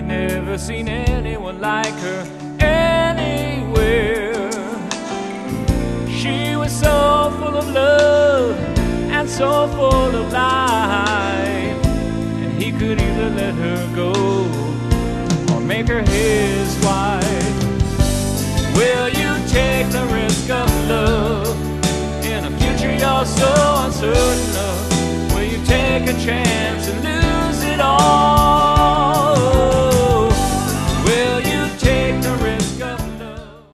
he'd never seen anyone like her anywhere. She was so full of love and so full of life, and he could either let her go or make her his wife. Will you take the risk of love in a future you're so uncertain of? Will you take a chance and lose it all?